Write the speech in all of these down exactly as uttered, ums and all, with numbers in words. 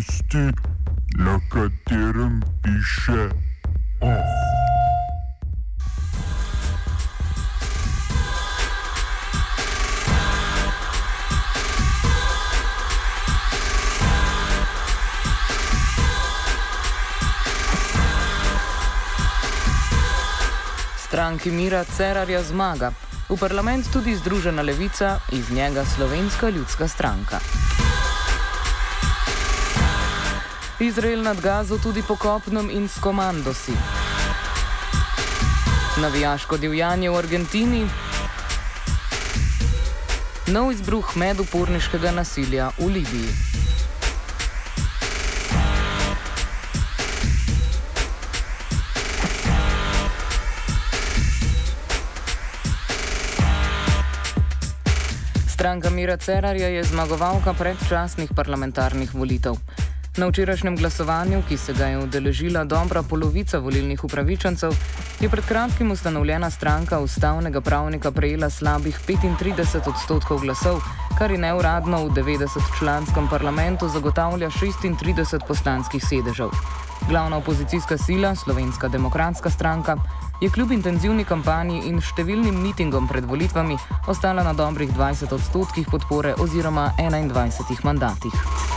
tisti, na katerem piše OF. Stranki Mira Cerarja zmaga. V parlament tudi Združena levica, iz njega Slovenska ljudska stranka. Izrael nad Gazo tudi po kopnem in s komandosi. Navijaško divjanje v Argentini. Nov izbruh meduporniškega nasilja v Libiji. Stranka Mira Cerarja je zmagovalka predčasnih parlamentarnih volitev. Na včerajšnjem glasovanju, ki se ga je udeležila dobra polovica volilnih upravičencev, je pred kratkim ustanovljena stranka ustavnega pravnika prejela slabih petintrideset odstotkov glasov, kar je neuradno v devetdesetčlanskem parlamentu zagotavlja šestintrideset poslanskih sedežev. Glavna opozicijska sila, Slovenska demokratska stranka, je kljub intenzivni kampanji in številnim mitingom pred volitvami ostala na dobrih dvajset odstotkih podpore oziroma enaindvajsetih mandatih.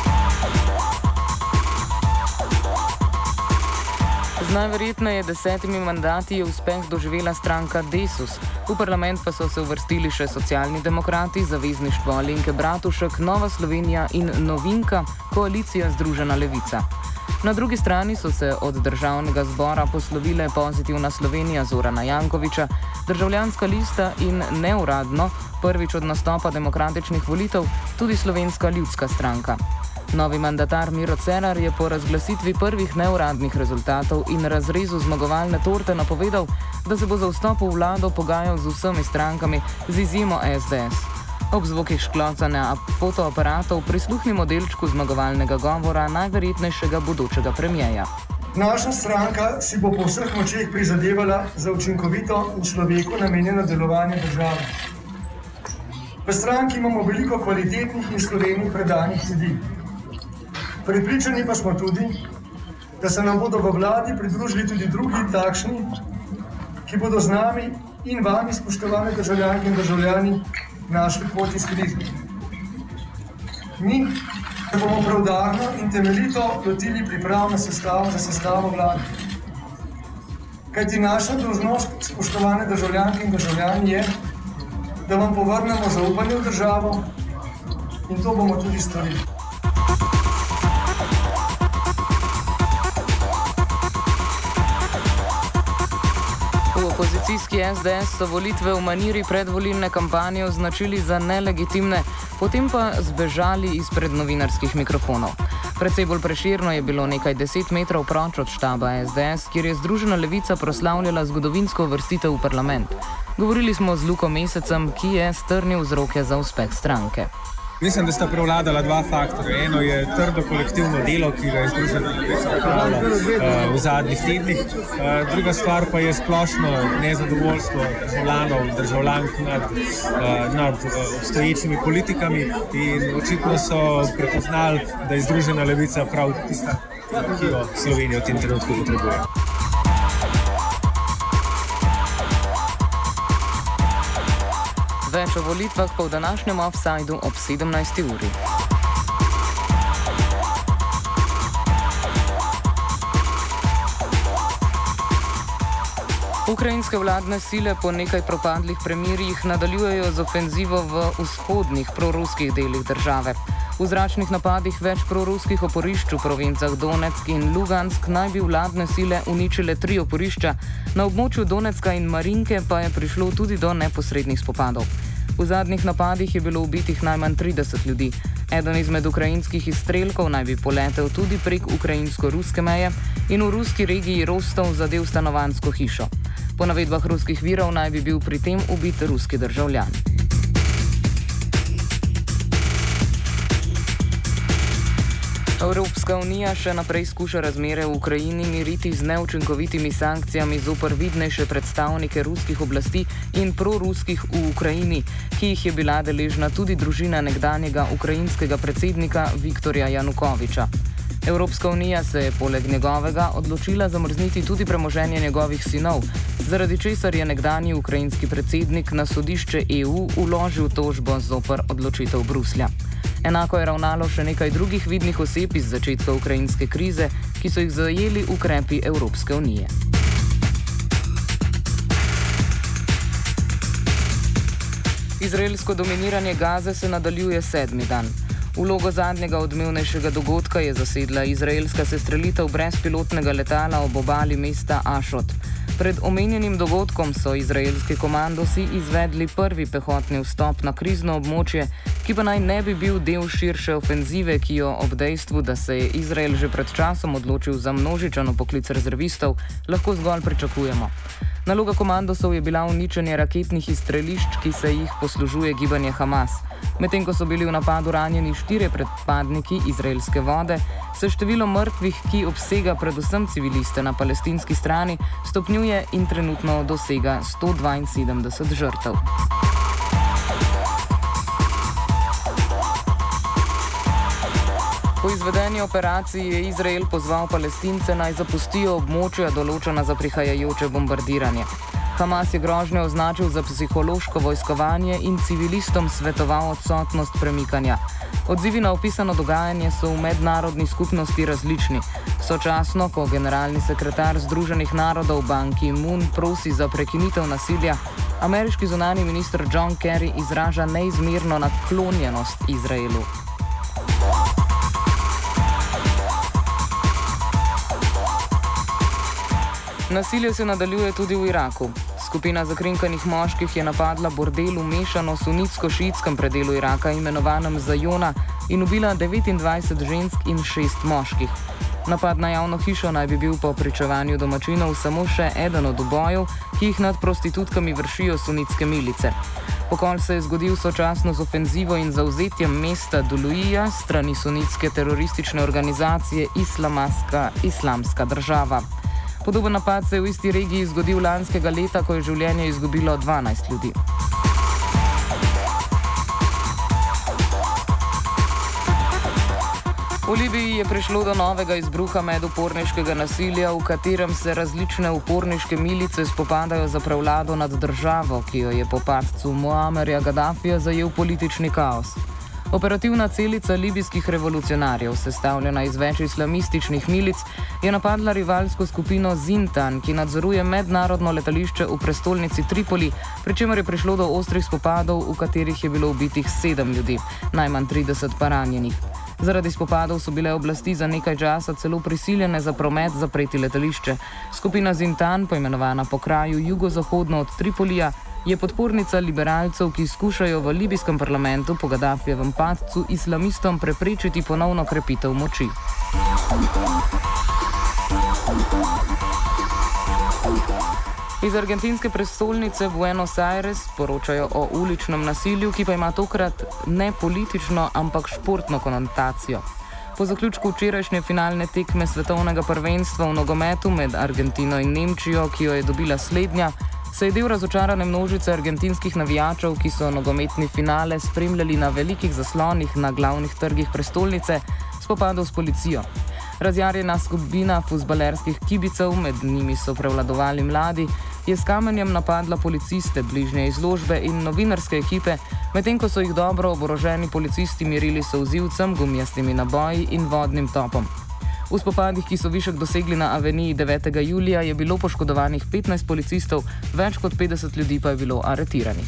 Z najverjetneje desetimi mandati je uspeh doživela stranka Desus, v parlament pa so se uvrstili še Socialni demokrati, Zavezništvo Alenke Bratušek, Nova Slovenija in novinka Koalicija Združena levica. Na drugi strani so se od državnega zbora poslovile Pozitivna Slovenija Zorana Jankovića, Državljanska lista in neuradno, prvič od nastopa demokratičnih volitev, tudi Slovenska ljudska stranka. Novi mandatar Miro Cerar je po razglasitvi prvih neuradnih rezultatov in razrezu zmagovalne torte napovedal, da se bo za vstop v vlado pogajal z vsemi strankami, z izjemo S D S. Ob zvokih šklocanja fotoaparatov prisluhnimo delčku zmagovalnega govora najverjetnejšega bodočega premijeja. Naša stranka si bo po vseh močeh prizadevala za učinkovito in človeku namenjeno delovanje države. V stranki imamo veliko kvalitetnih in Sloveniji predanih ljudi. Prepričani pa smo tudi, da se nam bodo v vladi pridružili tudi drugi takšni, ki bodo z nami in vami, spoštovane državljanke in državljani, našli pot iz krize. Mi se bomo preudarno in temeljito lotili priprav na sestavo za sestavo vlade. Kajti naša dolžnost, spoštovane državljanke in državljani, je, da vam povrnemo zaupanje v državo in to bomo tudi storili. Opozicijski S D S so volitve v maniri predvolilne kampanje označili za nelegitimne, potem pa zbežali izpred novinarskih mikrofonov. Precej bolj preširno je bilo nekaj deset metrov proč od štaba S D S, kjer je Združena levica proslavljala zgodovinsko uvrstitev v parlament. Govorili smo z Luko Mesecem, ki je strnil vzroke za uspeh stranke. Mislim, da sta prevladala dva faktorja. Eno je trdo kolektivno delo, ki ga je Združena levica opravljala uh, v zadnjih tednih. Uh, druga stvar pa je splošno nezadovoljstvo državljanov, državljank nad, uh, nad uh, obstoječimi politikami in očitno so prepoznali, da je Združena levica prav tista, ki jo Slovenija v tem trenutku potrebuje. Več o volitvah pa v današnjem Offsideu ob sedemnajsti uri. Ukrajinske vladne sile po nekaj propadlih premirjih nadaljujejo z ofenzivo v vzhodnih proruskih delih države. V zračnih napadih več proruskih oporišč v provincah Donetsk in Lugansk naj bi vladne sile uničile tri oporišča, na območju Donetska in Marinke pa je prišlo tudi do neposrednih spopadov. V zadnjih napadih je bilo ubitih najmanj trideset ljudi. Eden izmed ukrajinskih izstrelkov naj bi poletel tudi prek ukrajinsko-ruske meje in v ruski regiji Rostov zadel stanovanjsko hišo. Po navedbah ruskih virov naj bi bil pri tem ubit ruski državljan. Evropska unija še naprej skuša razmere v Ukrajini miriti z neučinkovitimi sankcijami zoper vidnejše predstavnike ruskih oblasti in proruskih v Ukrajini, ki jih je bila deležna tudi družina nekdanjega ukrajinskega predsednika Viktorja Janukoviča. Evropska unija se je poleg njegovega odločila zamrzniti tudi premoženje njegovih sinov, zaradi česar je nekdanji ukrajinski predsednik na sodišče E U vložil tožbo zoper odločitev Bruslja. Enako je ravnalo še nekaj drugih vidnih oseb iz začetka ukrajinske krize, ki so jih zajeli ukrepi Evropske unije. Izraelsko dominiranje Gaze se nadaljuje sedmi dan. Vlogo zadnjega odmevnejšega dogodka je zasedla izraelska sestrelitev brezpilotnega letala ob obali mesta Ašot. Pred omenjenim dogodkom so izraelski komandosi izvedli prvi pehotni vstop na krizno območje, ki pa naj ne bi bil del širše ofenzive, ki jo ob dejstvu, da se je Izrael že pred časom odločil za množičen poklic rezervistov, lahko zgolj pričakujemo. Naloga komandosov je bila uničenje raketnih izstrelišč, ki se jih poslužuje gibanje Hamas. Medtem ko so bili v napadu ranjeni štirje pripadniki izraelske vode, se število mrtvih, ki obsega predvsem civiliste na palestinski strani, stopnjuje in trenutno dosega sto dvainsedemdeset žrtev. Po izvedeni operaciji je Izrael pozval Palestince naj zapustijo območja določena za prihajajoče bombardiranje. Hamas je grožnjo označil za psihološko vojskovanje in civilistom svetoval odsotnost premikanja. Odzivi na opisano dogajanje so v mednarodni skupnosti različni. Sočasno, ko generalni sekretar Združenih narodov Ban Ki-moon prosi za prekinitev nasilja, ameriški zunanji minister John Kerry izraža neizmerno naklonjenost Izraelu. Nasilje se nadaljuje tudi v Iraku. Skupina zakrinkanih moških je napadla bordel v mešano sunitsko-šiitskem predelu Iraka, imenovanem Zajona, in ubila devetindvajset žensk in šest moških. Napad na javno hišo naj bi bil po pričevanju domačinov samo še eden od ubojev, ki jih nad prostitutkami vršijo sunitske milice. Pokol se je zgodil sočasno z ofenzivo in zavzetjem mesta Duluija strani sunitske teroristične organizacije Islamska, Islamska država. Podoben napad se je v isti regiji zgodil lanskega leta, ko je življenje izgubilo dvanajst ljudi. V Libiji je prišlo do novega izbruha meduporniškega nasilja, v katerem se različne uporniške milice spopadajo za prevlado nad državo, ki jo je po padcu Muammarja Gaddafija zajel politični kaos. Operativna celica libijskih revolucionarjev, sestavljena iz več islamističnih milic, je napadla rivalsko skupino Zintan, ki nadzoruje mednarodno letališče v prestolnici Tripoli, pri čemer je prišlo do ostrih spopadov, v katerih je bilo ubitih sedem ljudi, najmanj trideset pa ranjenih. Zaradi spopadov so bile oblasti za nekaj časa celo prisiljene za promet zapreti letališče. Skupina Zintan, poimenovana po kraju jugozahodno od Tripolija, je podpornica liberalcev, ki skušajo v libijskem parlamentu po Gaddafijevem padcu islamistom preprečiti ponovno krepitev moči. Iz argentinske prestolnice Buenos Aires poročajo o uličnem nasilju, ki pa ima tokrat ne politično, ampak športno konotacijo. Po zaključku včerajšnje finalne tekme svetovnega prvenstva v nogometu med Argentino in Nemčijo, ki jo je dobila slednja, se je del razočarane množice argentinskih navijačev, ki so nogometni finale spremljali na velikih zaslonih na glavnih trgih prestolnice, spopadal s policijo. Razjarjena skupina fuzbalerskih kibicev, med njimi so prevladovali mladi, je s kamenjem napadla policiste, bližnje izložbe in novinarske ekipe, medtem ko so jih dobro oboroženi policisti merili solzivcem, gumijastimi naboji in vodnim topom. V spopadih, ki so višek dosegli na aveniji devetega julija, je bilo poškodovanih petnajst policistov, več kot petdeset ljudi pa je bilo aretiranih.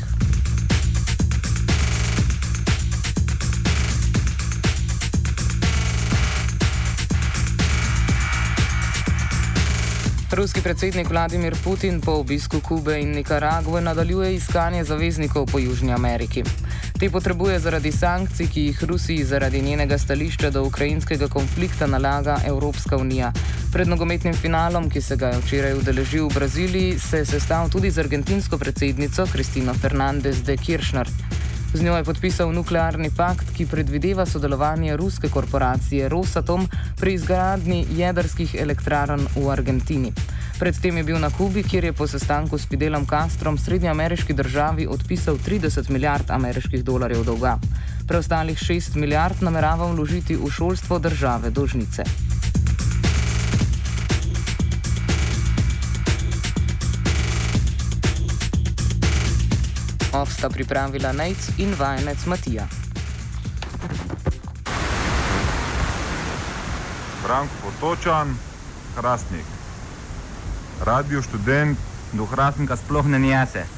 Ruski predsednik Vladimir Putin po obisku Kube in Nikaragve nadaljuje iskanje zaveznikov po Južni Ameriki. Te potrebuje zaradi sankcij, ki jih Rusiji zaradi njenega stališča do ukrajinskega konflikta nalaga Evropska unija. Pred nogometnim finalom, ki se ga je včeraj udeležil v Braziliji, se je sestal tudi z argentinsko predsednico Kristino Fernandez de Kirchner. Z njo je podpisal nuklearni pakt, ki predvideva sodelovanje ruske korporacije Rosatom pri izgradnji jedrskih elektrarn v Argentini. Predtem je bil na Kubi, kjer je po sestanku s Fidelom Castrom srednjeameriški državi odpisal trideset milijard ameriških dolarjev dolga. Preostalih šest milijard namerava vložiti v šolstvo države dolžnice. Off sta pripravila Nejc in vajenec Matija. Branko Potočan, Hrastnik. Radio študent. Do Hrastnika sploh ne njese.